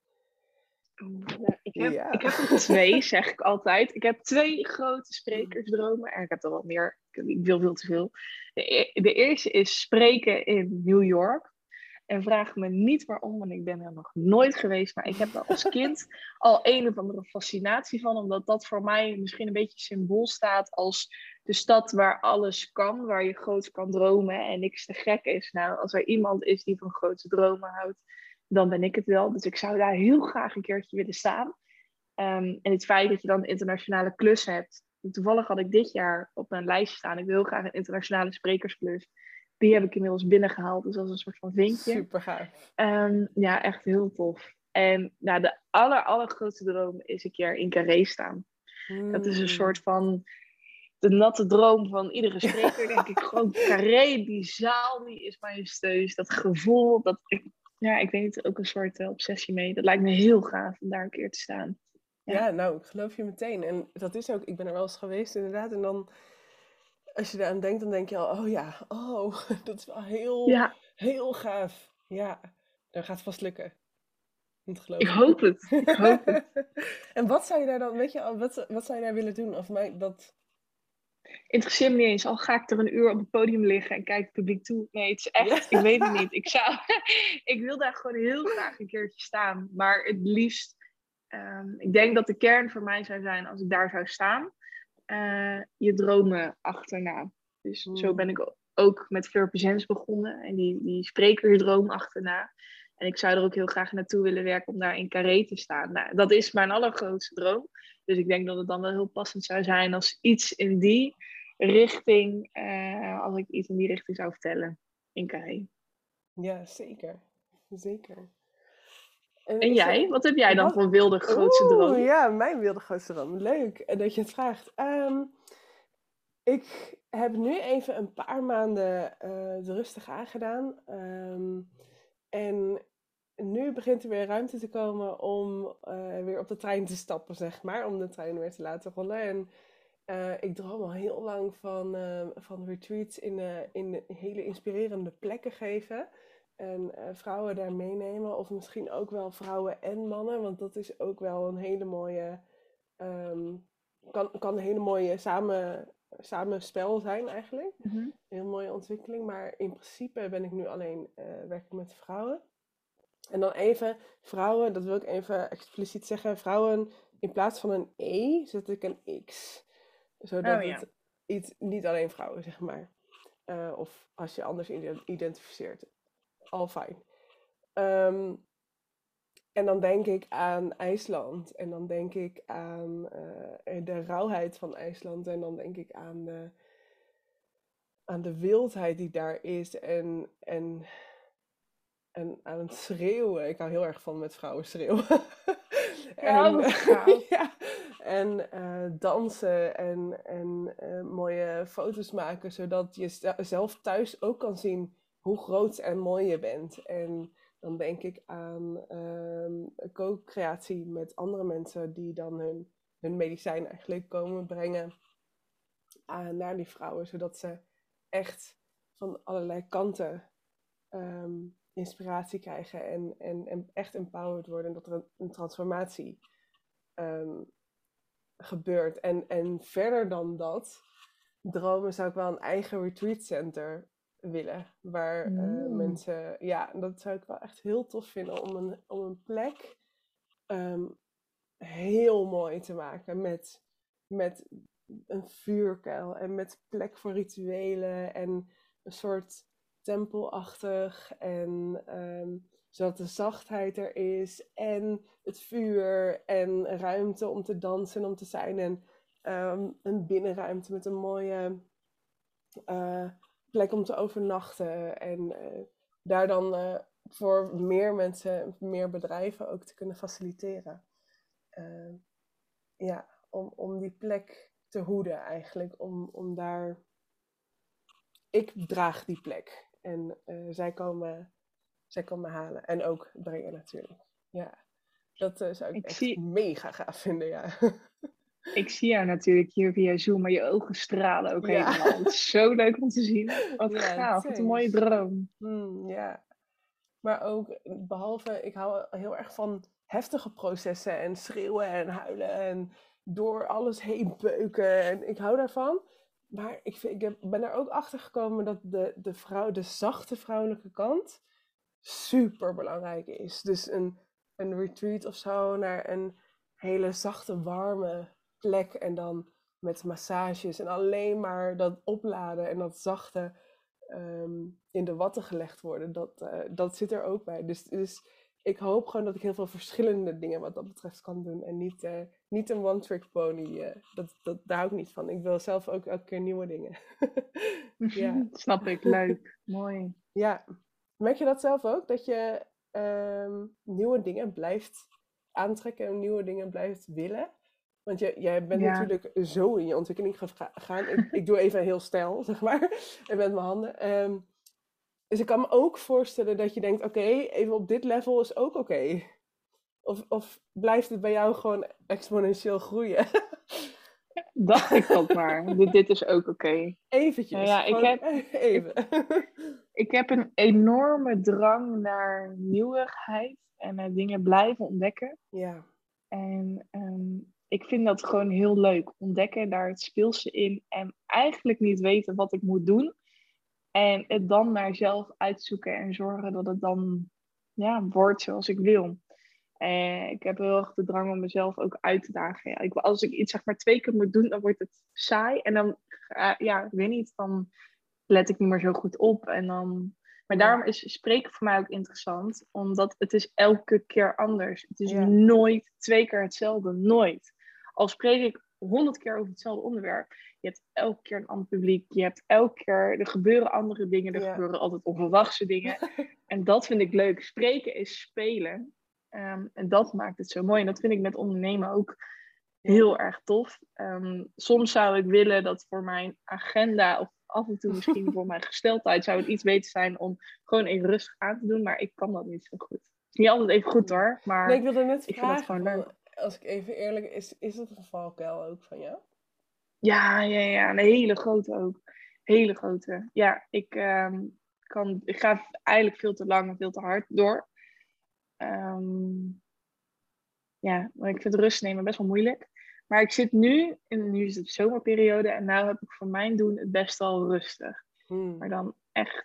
Nou, ik, heb, ja. ik heb er twee, zeg ik altijd. Ik heb twee grote sprekersdromen. En ik heb er wel meer. Ik wil veel te veel. De, de eerste is spreken in New York. En vraag me niet waarom, want ik ben er nog nooit geweest. Maar ik heb er als kind al een of andere fascinatie van. Omdat dat voor mij misschien een beetje symbool staat als de stad waar alles kan. Waar je groots kan dromen en niks te gek is. Nou, als er iemand is die van grootse dromen houdt, dan ben ik het wel. Dus ik zou daar heel graag een keertje willen staan. Um, en het feit dat je dan een internationale klus hebt. Toevallig had ik dit jaar op mijn lijstje staan. Ik wil heel graag een internationale sprekersklus. Die heb ik inmiddels binnengehaald. Dus dat is een soort van vinkje. Super gaaf. Um, ja, echt heel tof. En nou, de aller, allergrootste droom is een keer in Carré staan. Hmm. Dat is een soort van de natte droom van iedere spreker. Denk ik gewoon Carré, die zaal, die is majestueus. Dat gevoel, dat ik, ja, ik weet niet, ook een soort uh, obsessie mee. Dat lijkt me heel gaaf om daar een keer te staan. Ja. ja, nou, ik geloof je meteen. En dat is ook, ik ben er wel eens geweest inderdaad. En dan, als je eraan denkt, dan denk je al, oh ja, oh, dat is wel heel, ja. heel gaaf. Ja, dat gaat vast lukken. Niet geloven. Ik hoop het, ik hoop het. En wat zou je daar dan, weet je, wat, wat zou je daar willen doen? Of mij, dat... Interesseert me niet eens, al ga ik er een uur op het podium liggen en kijk het publiek toe. Nee, het is echt, ja. ik weet het niet. Ik, zou, ik wil daar gewoon heel graag een keertje staan. Maar het liefst Um, ik denk dat de kern voor mij zou zijn als ik daar zou staan. Uh, je dromen achterna. Dus mm. zo ben ik ook met Fleur Presents begonnen. En die, die sprekersdroom achterna. En ik zou er ook heel graag naartoe willen werken om daar in Carré te staan. Nou, dat is mijn allergrootste droom. Dus ik denk dat het dan wel heel passend zou zijn als iets in die richting, uh, als ik iets in die richting zou vertellen in Carré. Ja, zeker. Zeker. En, en jij? Er, wat heb jij dan wat, voor wilde grootste oeh, droom? Ja, mijn wilde grootste droom. Leuk dat je het vraagt. Um, ik heb nu even een paar maanden uh, de rustig aangedaan. Um, en nu begint er weer ruimte te komen om uh, weer op de trein te stappen, zeg maar. Om de trein weer te laten rollen. En uh, ik droom al heel lang van, uh, van retreats in, uh, in hele inspirerende plekken geven. En uh, vrouwen daar meenemen. Of misschien ook wel vrouwen en mannen. Want dat is ook wel een hele mooie... Um, kan, kan een hele mooie samen, samenspel zijn eigenlijk. Mm-hmm. Een heel mooie ontwikkeling. Maar in principe ben ik nu alleen uh, werk met vrouwen. En dan even vrouwen, dat wil ik even expliciet zeggen. Vrouwen, in plaats van een E zet ik een X. Zodat oh, ja. het iets, niet alleen vrouwen, zeg maar. Uh, of als je anders identificeert. Al fijn. Um, en dan denk ik aan IJsland. En dan denk ik aan uh, de rauwheid van IJsland. En dan denk ik aan de, aan de wildheid die daar is. En, en, en aan het schreeuwen. Ik hou heel erg van met vrouwen schreeuwen. Ja, dat gaat. ja, en uh, dansen en, en uh, mooie foto's maken. Zodat je zelf thuis ook kan zien hoe groot en mooi je bent. En dan denk ik aan um, co-creatie met andere mensen die dan hun, hun medicijn eigenlijk komen brengen uh, naar die vrouwen. Zodat ze echt van allerlei kanten um, inspiratie krijgen en, en, en echt empowered worden. En dat er een, een transformatie um, gebeurt. En, en verder dan dat, dromen zou ik wel een eigen retreat center willen. Waar uh, mm. mensen... Ja, dat zou ik wel echt heel tof vinden om een, om een plek um, heel mooi te maken. Met, met een vuurkuil en met plek voor rituelen en een soort tempelachtig. En um, zodat de zachtheid er is en het vuur en ruimte om te dansen en om te zijn. En um, een binnenruimte met een mooie... Uh, plek om te overnachten en uh, daar dan uh, voor meer mensen, meer bedrijven ook te kunnen faciliteren. Uh, ja, om, om die plek te hoeden eigenlijk, om, om daar... Ik draag die plek en uh, zij, komen, zij komen halen en ook brengen natuurlijk. Ja, dat uh, zou ik, ik echt zie... mega gaaf vinden, ja. Ik zie jou natuurlijk hier via Zoom, maar je ogen stralen ook ja. helemaal. Het is zo leuk om te zien. Wat ja, gaaf, wat een mooie droom. Mm, ja, maar ook, behalve, ik hou heel erg van heftige processen en schreeuwen en huilen en door alles heen beuken. En ik hou daarvan. Maar ik, vind, ik heb, ben er ook achter gekomen dat de, de, vrouw, de zachte vrouwelijke kant super belangrijk is. Dus een, een retreat of zo naar een hele zachte, warme plek en dan met massages en alleen maar dat opladen en dat zachte um, in de watten gelegd worden, dat, uh, dat zit er ook bij. Dus, dus ik hoop gewoon dat ik heel veel verschillende dingen wat dat betreft kan doen en niet, uh, niet een one-trick pony. Uh, dat, dat, daar hou ik niet van. Ik wil zelf ook elke keer nieuwe dingen. ja. Snap ik, leuk, mooi. Ja, merk je dat zelf ook? Dat je um, nieuwe dingen blijft aantrekken en nieuwe dingen blijft willen? Want je, jij bent ja. natuurlijk zo in je ontwikkeling gegaan. Ik, ik doe even heel stijl, zeg maar. En met mijn handen. Um, dus ik kan me ook voorstellen dat je denkt... Oké, okay, even op dit level is ook oké. Okay. Of, of blijft het bij jou gewoon exponentieel groeien? Dacht ik dat maar. dit, dit is ook oké. Okay. Eventjes. Ja, ik heb, even. ik, ik heb een enorme drang naar nieuwigheid. En naar dingen blijven ontdekken. Ja. En... Um, ik vind dat gewoon heel leuk. Ontdekken, daar het speelse in. En eigenlijk niet weten wat ik moet doen. En het dan maar zelf uitzoeken en zorgen dat het dan ja, wordt zoals ik wil. En ik heb heel erg de drang om mezelf ook uit te dagen. Ja, ik, als ik iets zeg maar twee keer moet doen, dan wordt het saai. En dan, uh, ja, ik weet niet, dan let ik niet meer zo goed op. En dan... Maar Ja. daarom is spreken voor mij ook interessant. Omdat het is elke keer anders. Het is Ja. nooit twee keer hetzelfde. Nooit. Al spreek ik honderd keer over hetzelfde onderwerp. Je hebt elke keer een ander publiek. Je hebt elke keer... Er gebeuren andere dingen. Er Ja. gebeuren altijd onverwachte dingen. En dat vind ik leuk. Spreken is spelen. Um, en dat maakt het zo mooi. En dat vind ik met ondernemen ook heel erg tof. Um, soms zou ik willen dat voor mijn agenda... of af en toe misschien voor mijn gesteldheid zou het iets beter zijn om gewoon even rustig aan te doen, maar ik kan dat niet zo goed. Het is niet altijd even goed hoor, maar Nee, ik wilde net ik vragen, vind dat gewoon leuk. Als ik even eerlijk, is, is het een valkuil ook van jou? Ja, ja, ja, een hele grote ook. Hele grote. Ja, ik, um, kan, ik ga eigenlijk veel te lang en veel te hard door. Um, ja, maar ik vind rust nemen best wel moeilijk. Maar ik zit nu, en nu is het zomerperiode, en nu heb ik voor mijn doen het best wel rustig. Hmm. Maar dan echt...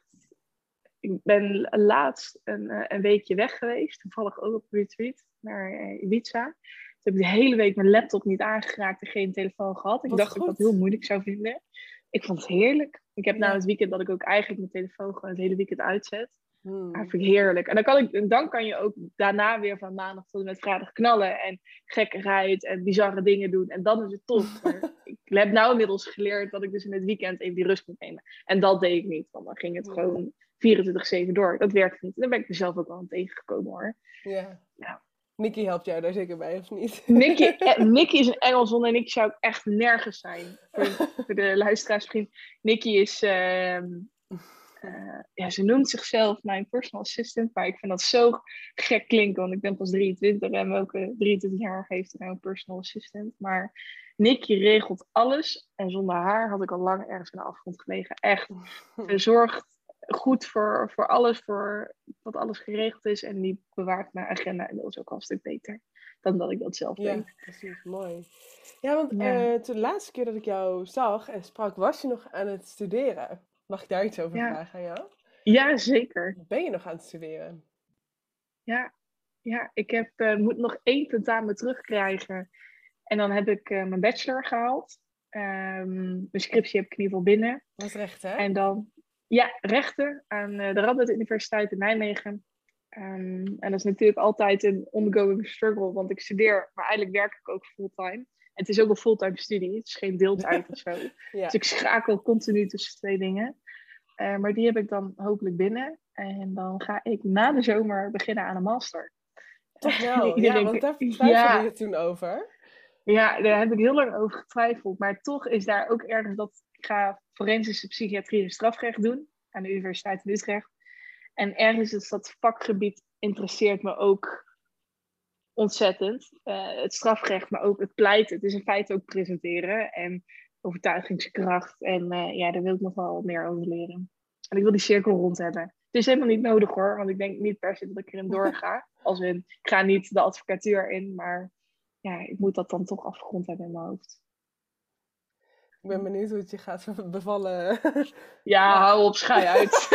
Ik ben laatst een, een weekje weg geweest, toevallig ook op retreat, naar Ibiza. Toen heb ik de hele week mijn laptop niet aangeraakt en geen telefoon gehad. Ik Wat dacht goed. dat ik dat heel moeilijk zou vinden. Ik vond het heerlijk. Ik heb Ja. nou het weekend dat ik ook eigenlijk mijn telefoon gewoon het hele weekend uitzet. Hmm. Ja, vind ik heerlijk. En dan kan, ik, dan kan je ook daarna weer van maandag tot en met vrijdag knallen. En gekkigheid en bizarre dingen doen. En dan is het tof. Maar ik heb nou inmiddels geleerd dat ik dus in het weekend even die rust moet nemen. En dat deed ik niet. Want dan ging het Ja. gewoon vierentwintig zeven door. Dat werkt niet. En daar ben ik mezelf ook wel aan tegengekomen hoor. Ja. Ja. Nicky helpt jou daar zeker bij, of niet? Nicky, eh, Nicky is een Engelson en ik zou ook echt nergens zijn. Voor, voor de luisteraars misschien. Nicky is... Uh, Uh, ja, ze noemt zichzelf mijn personal assistant, maar ik vind dat zo gek klinken, want ik ben pas drieëntwintig en welke drieëntwintig jaar heeft er nou een personal assistant. Maar Nicky regelt alles en zonder haar had ik al lang ergens in de afgrond gelegen. Echt, ze zorgt goed voor, voor alles, voor dat alles geregeld is en die bewaart mijn agenda inmiddels ook al een stuk beter dan dat ik dat zelf Ja, deed. precies, mooi. Ja, want Ja. uh, de laatste keer dat ik jou zag en sprak, was je nog aan het studeren. Mag ik daar iets over Ja. vragen aan jou? Ja, zeker. Ben je nog aan het studeren? Ja, ja ik heb, uh, moet nog één tentamen terugkrijgen. En dan heb ik uh, mijn bachelor gehaald. Um, mijn scriptie heb ik in ieder geval binnen. Dat is recht, hè? En dan, ja, rechten aan uh, de Radboud Universiteit in Nijmegen. Um, en dat is natuurlijk altijd een ongoing struggle, want ik studeer, maar eigenlijk werk ik ook fulltime. En het is ook een fulltime studie, het is geen deeltijd of zo. Ja. Dus ik schakel continu tussen twee dingen. Uh, maar die heb ik dan hopelijk binnen. En dan ga ik na de zomer beginnen aan een master. Toch wel, ja, want daar twijfelde ja, je toen over. Ja, daar heb ik heel lang over getwijfeld. Maar toch is daar ook ergens dat... Ik ga forensische psychiatrie en strafrecht doen aan de Universiteit in Utrecht. En ergens is dat vakgebied interesseert me ook ontzettend. Uh, het strafrecht, maar ook het pleiten. Het is in feite ook presenteren en overtuigingskracht. En uh, ja, daar wil ik nog wel meer over leren. En ik wil die cirkel rond hebben. Het is helemaal niet nodig hoor, want ik denk niet per se dat ik erin doorga. Als in, ik ga niet de advocatuur in, maar ja, ik moet dat dan toch afgerond hebben in mijn hoofd. Ik ben benieuwd hoe het je gaat bevallen. Ja, ja. Hou op, schei uit.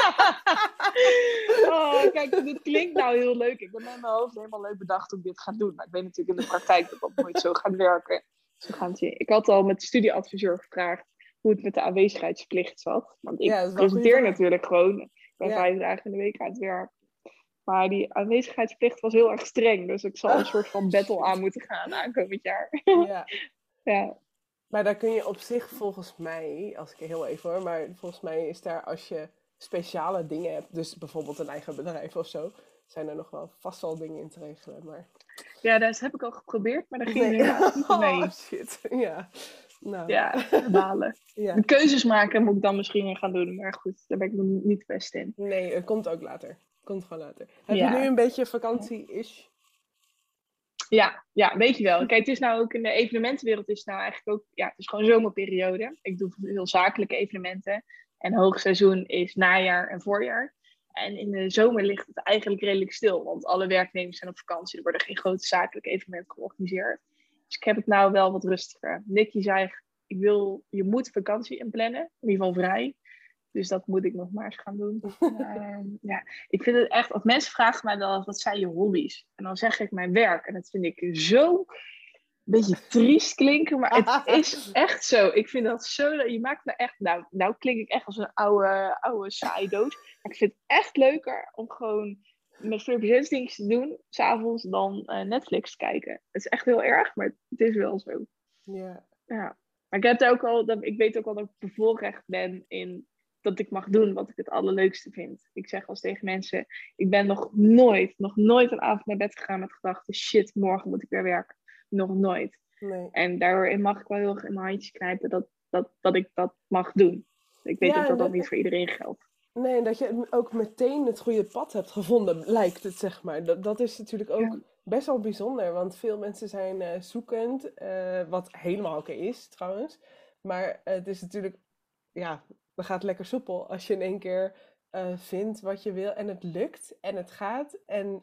Oh, kijk, dit klinkt nou heel leuk. Ik ben in mijn hoofd helemaal leuk bedacht hoe ik dit ga doen. Maar ik weet natuurlijk in de praktijk dat dat nooit zo gaat werken. Zo gaan het zien. Ik had al met de studieadviseur gevraagd hoe het met de aanwezigheidsplicht zat. Want ik ja, presenteer natuurlijk gewoon. Ik ben ja. vijf dagen in de week aan het werk. Maar die aanwezigheidsplicht was heel erg streng. Dus ik zal een soort van battle aan moeten gaan aankomend jaar. Ja. Ja. Maar daar kun je op zich volgens mij, als ik heel even hoor, maar volgens mij is daar als je speciale dingen hebt, dus bijvoorbeeld een eigen bedrijf of zo, zijn er nog wel vast wel dingen in te regelen. Maar... Ja, dat heb ik al geprobeerd, maar dat ging nee. helaas niet mee. Oh shit, ja. Nou. Ja, balen. Ja. De keuzes maken moet ik dan misschien gaan doen, maar goed, daar ben ik nog niet best in. Nee, het komt ook later. Komt gewoon later. Heb ja. je nu een beetje vakantie-ish? Ja, ja, weet je wel. Kijk, het is nou ook in de evenementenwereld is nou eigenlijk ook, ja, het is gewoon zomerperiode. Ik doe veel zakelijke evenementen. En hoogseizoen is najaar en voorjaar. En in de zomer ligt het eigenlijk redelijk stil. Want alle werknemers zijn op vakantie. Er worden geen grote zakelijke evenementen georganiseerd. Dus ik heb het nou wel wat rustiger. Nicky zei, ik wil, je moet vakantie inplannen. In ieder geval vrij. Dus dat moet ik nog maar eens gaan doen. Maar, ja, ik vind het echt, als mensen vragen mij wel, wat zijn je hobby's? En dan zeg ik mijn werk. En dat vind ik zo een beetje triest klinken, maar het is echt zo. Ik vind dat zo, je maakt me echt, nou, nou klink ik echt als een oude, oude saai doos. Maar ik vind het echt leuker om gewoon met freelance te doen, s'avonds, dan uh, Netflix te kijken. Het is echt heel erg, maar het is wel zo. Ja. Ja. Maar ik, heb ook al, dat, ik weet ook al dat ik bevoorrecht ben in dat ik mag doen wat ik het allerleukste vind. Ik zeg als tegen mensen, ik ben nog nooit, nog nooit een avond naar bed gegaan met gedachten, shit, morgen moet ik weer werken. Nog nooit. Nee. En daarin mag ik wel heel erg in mijn handjes knijpen dat, dat, dat ik dat mag doen. Ik weet Ja, ook dat dat dat- niet voor iedereen geldt. Nee, dat je ook meteen het goede pad hebt gevonden, lijkt het, zeg maar. Dat, dat is natuurlijk ook Ja. best wel bijzonder, want veel mensen zijn eh, zoekend, eh, wat helemaal oké is, trouwens. Maar het is natuurlijk, ja, dan gaat het lekker soepel als je in één keer eh, vindt wat je wil en het lukt en het gaat. En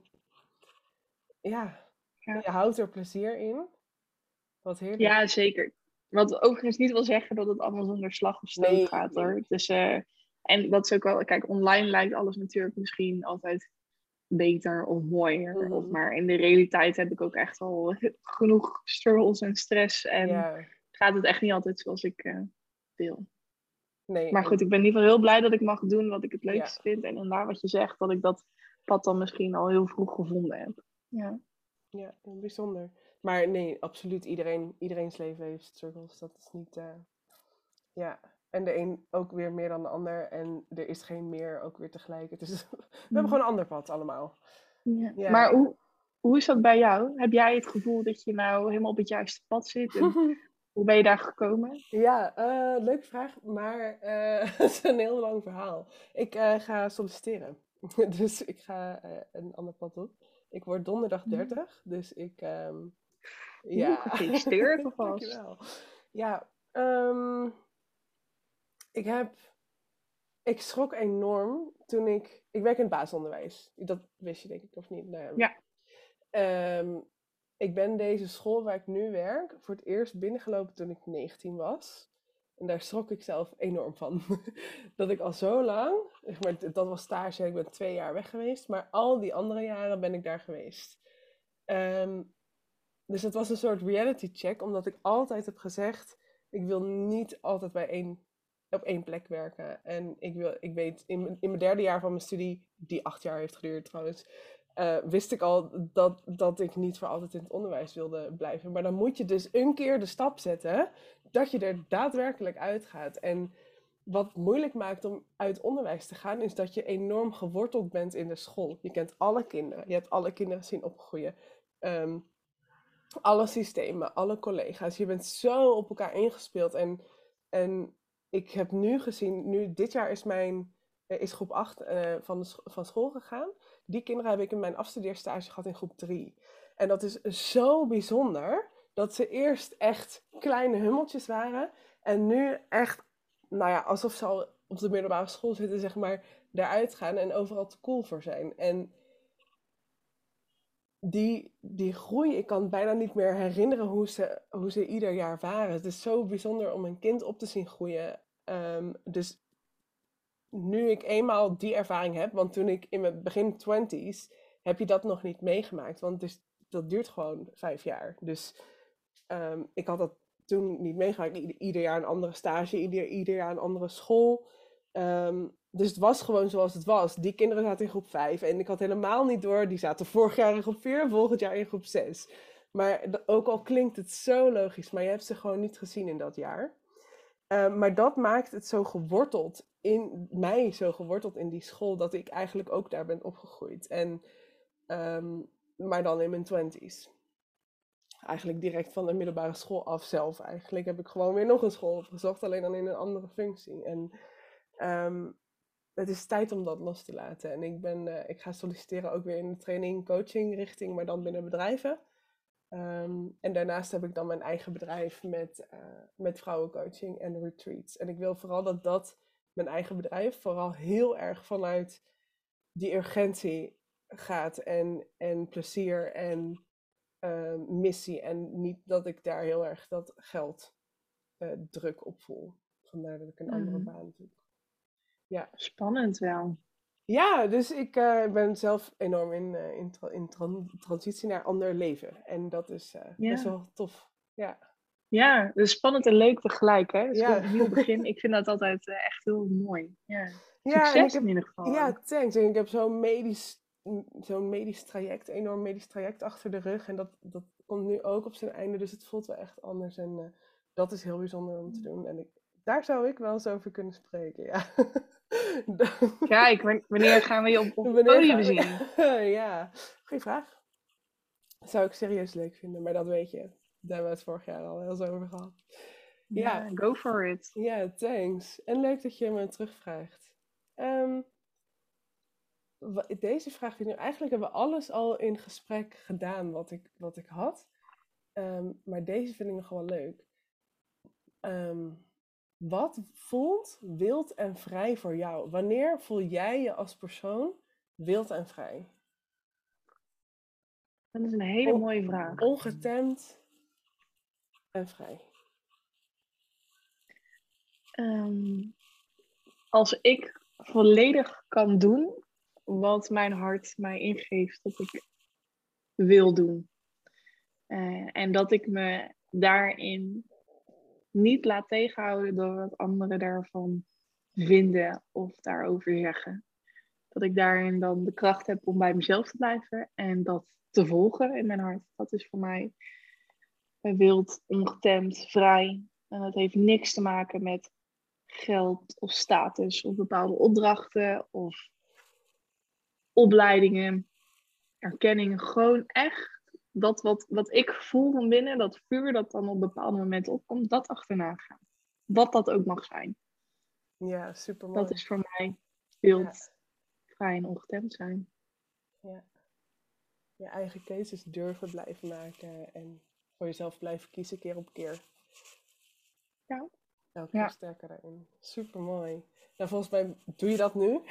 ja, Ja. je houdt er plezier in. Wat heerlijk. Ja, zeker. Wat overigens niet wil zeggen dat het allemaal zonder slag of stoot Nee, gaat, nee. hoor. Dus, uh, en dat is ook wel... Kijk, online lijkt alles natuurlijk misschien altijd beter of mooier. Mhm. Of, maar in de realiteit heb ik ook echt al genoeg struggles en stress. En Ja, gaat het echt niet altijd zoals ik uh, wil. nee. Maar en- goed, ik ben in ieder geval heel blij dat ik mag doen wat ik het leukst Ja. vind. En inderdaad wat je zegt, dat ik dat pad dan misschien al heel vroeg gevonden heb. Ja. Ja, bijzonder. Maar nee, absoluut. Iedereen, iedereen's leven heeft struggles. Dat is niet... eh, Ja, en de een ook weer meer dan de ander. En er is geen meer ook weer tegelijk. Het is, we hebben gewoon een ander pad allemaal. Ja. Ja. Maar hoe, hoe is dat bij jou? Heb jij het gevoel dat je nou helemaal op het juiste pad zit? En hoe ben je daar gekomen? Ja, eh, leuke vraag. Maar eh, het is een heel lang verhaal. Ik eh, ga solliciteren. Dus ik ga eh, een ander pad op. Ik word donderdag dertig. Dus ik... ehm, ja. Oeh, gefeliciteerd alvast. Dankjewel. Ja, ehm, ik heb... Ik schrok enorm toen ik... Ik werk in het basisonderwijs. Dat wist je denk ik of niet? Nou ja. Ja. Ehm, ik ben deze school waar ik nu werk voor het eerst binnengelopen toen ik negentien was. En daar schrok ik zelf enorm van. Dat ik al zo lang... Zeg maar, dat was stage, ik ben twee jaar weg geweest. Maar al die andere jaren ben ik daar geweest. Ehm, dus het was een soort reality check. Omdat ik altijd heb gezegd... Ik wil niet altijd bij één op één plek werken. En ik, wil, ik weet, in mijn, in mijn derde jaar van mijn studie, die acht jaar heeft geduurd trouwens, uh, wist ik al dat, dat ik niet voor altijd in het onderwijs wilde blijven. Maar dan moet je dus een keer de stap zetten, dat je er daadwerkelijk uitgaat. En wat moeilijk maakt om uit onderwijs te gaan, is dat je enorm geworteld bent in de school. Je kent alle kinderen, je hebt alle kinderen zien opgroeien. Um, alle systemen, alle collega's. Je bent zo op elkaar ingespeeld. En, en ik heb nu gezien, nu, dit jaar is mijn is groep acht uh, van, de, van school gegaan. Die kinderen heb ik in mijn afstudeerstage gehad in groep drie. En dat is zo bijzonder, dat ze eerst echt kleine hummeltjes waren. En nu echt, nou ja, alsof ze al op de middelbare school zitten, zeg maar, daaruit gaan en overal te cool voor zijn. En Die, die groei, ik kan bijna niet meer herinneren hoe ze, hoe ze ieder jaar waren. Het is zo bijzonder om een kind op te zien groeien. Um, dus nu ik eenmaal die ervaring heb, want toen ik in mijn begin twinties, heb je dat nog niet meegemaakt. Want dus, dat duurt gewoon vijf jaar. Dus um, ik had dat toen niet meegemaakt. Ieder, ieder jaar een andere stage, ieder, ieder jaar een andere school. Um, Dus het was gewoon zoals het was. Die kinderen zaten in groep vijf. En ik had helemaal niet door. Die zaten vorig jaar in groep vier en volgend jaar in groep zes. Maar ook al klinkt het zo logisch. Maar je hebt ze gewoon niet gezien in dat jaar. Uh, maar dat maakt het zo geworteld. In mij zo geworteld in die school. Dat ik eigenlijk ook daar ben opgegroeid. En, um, maar dan in mijn twinties. Eigenlijk direct van de middelbare school af zelf. Eigenlijk heb ik gewoon weer nog een school opgezocht. Alleen dan in een andere functie. En... Um, Het is tijd om dat los te laten. En ik, ben, uh, ik ga solliciteren ook weer in de training, coaching richting, maar dan binnen bedrijven. Um, en daarnaast heb ik dan mijn eigen bedrijf met, uh, met vrouwencoaching en retreats. En ik wil vooral dat dat, mijn eigen bedrijf, vooral heel erg vanuit die urgentie gaat. En, en plezier en uh, missie. En niet dat ik daar heel erg dat geld uh, druk op voel. Vandaar dat ik een andere Mm. baan doe. Ja. Spannend wel. Ja, dus ik uh, ben zelf enorm in, uh, in, tra- in tran- transitie naar ander leven. En dat is uh, best Ja. wel tof. Ja, Ja, dus spannend en leuk tegelijk, hè? Dus ja. een nieuw begin. Ik vind dat altijd uh, echt heel mooi. Ja. Ja, en ik Succes heb, in ieder geval ja, ook. thanks. En ik heb zo'n medisch, zo'n medisch traject, enorm medisch traject achter de rug. En dat, dat komt nu ook op zijn einde, dus het voelt wel echt anders. En uh, dat is heel bijzonder om te doen. En ik, daar zou ik wel eens over kunnen spreken, ja. Kijk, wanneer gaan we je op, op het Wanneer podium gaan we... zien? Ja, goeie vraag. Dat zou ik serieus leuk vinden, maar dat weet je. Daar hebben we het vorig jaar al heel eens over gehad. Ja, Ja, go for it. ja, thanks. En leuk dat je me terugvraagt. Um, Deze vraag vind ik nu, eigenlijk hebben we alles al in gesprek gedaan wat ik, wat ik had. Um, maar deze vind ik nog wel leuk. Um, wat voelt wild en vrij voor jou? Wanneer voel jij je als persoon wild en vrij? Dat is een hele On- mooie vraag. Ongetemd en vrij. Um, als ik volledig kan doen wat mijn hart mij ingeeft dat ik wil doen. Uh, en dat ik me daarin niet laat tegenhouden door wat anderen daarvan vinden of daarover zeggen. Dat ik daarin dan de kracht heb om bij mezelf te blijven en dat te volgen in mijn hart. Dat is voor mij wild, ongetemd, vrij. En dat heeft niks te maken met geld of status of bepaalde opdrachten of opleidingen, erkenning. Gewoon echt dat wat, wat ik voel van binnen, dat vuur dat dan op bepaalde momenten opkomt, dat achterna gaan. Wat dat ook mag zijn. Ja, super mooi. Dat is voor mij wild, ja. vrij en ongetemd zijn. Ja. Je eigen keuzes durven blijven maken en voor jezelf blijven kiezen keer op keer. Ja. Elke keer Ja. sterker daarin. Super mooi. Nou, volgens mij doe je dat nu.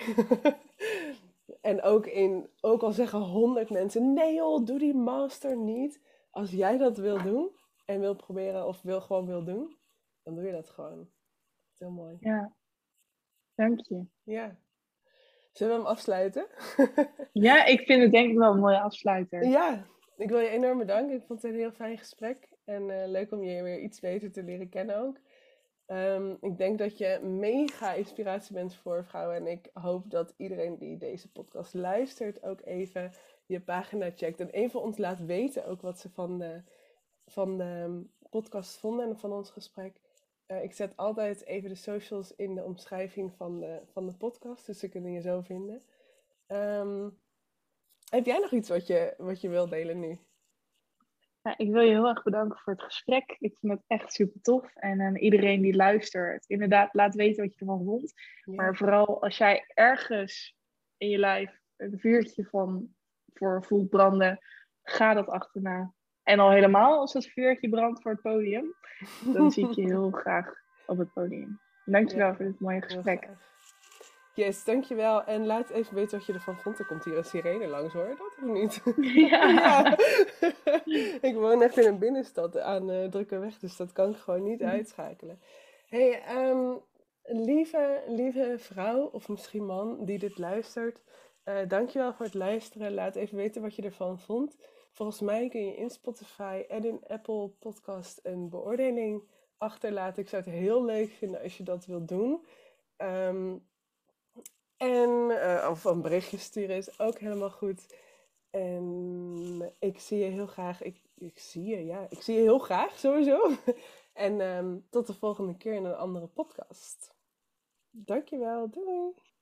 En ook, in, ook al zeggen honderd mensen, nee joh, doe die master niet. Als jij dat wil doen en wil proberen of wil gewoon wil doen, dan doe je dat gewoon. Heel mooi. Ja. Dank je. Ja. Zullen we hem afsluiten? Ja, ik vind het denk ik wel een mooie afsluiter. Ja, ik wil je enorm bedanken. Ik vond het een heel fijn gesprek. En uh, leuk om je weer iets beter te leren kennen ook. Um, ik denk dat je mega inspiratie bent voor vrouwen. En ik hoop dat iedereen die deze podcast luistert ook even je pagina checkt. En even ons laat weten ook wat ze van de, van de podcast vonden en van ons gesprek. Uh, ik zet altijd even de socials in de omschrijving van de, van de podcast. Dus ze kunnen je zo vinden. Um, heb jij nog iets wat je, wat je wilt delen nu? Ja, ik wil je heel erg bedanken voor het gesprek. Ik vond het echt super tof. En uh, iedereen die luistert, inderdaad, laat weten wat je ervan vond. Ja. Maar vooral als jij ergens in je lijf een vuurtje van voor voelt branden, ga dat achterna. En al helemaal als dat vuurtje brandt voor het podium, dan zie ik je heel graag op het podium. Dankjewel ja, voor dit mooie gesprek. Yes, dankjewel. En laat even weten wat je ervan vond. Er komt hier een sirene langs hoor, dat of niet? Ja. ja. Ik woon echt in een binnenstad aan uh, drukke weg, dus dat kan ik gewoon niet uitschakelen. Hey, um, lieve, lieve vrouw of misschien man die dit luistert, uh, dankjewel voor het luisteren. Laat even weten wat je ervan vond. Volgens mij kun je in Spotify en in Apple Podcast een beoordeling achterlaten. Ik zou het heel leuk vinden als je dat wilt doen. Um, En, uh, of een berichtje sturen is ook helemaal goed. En ik zie je heel graag. Ik, ik zie je, ja. Ik zie je heel graag, sowieso. En um, tot de volgende keer in een andere podcast. Dankjewel, doei!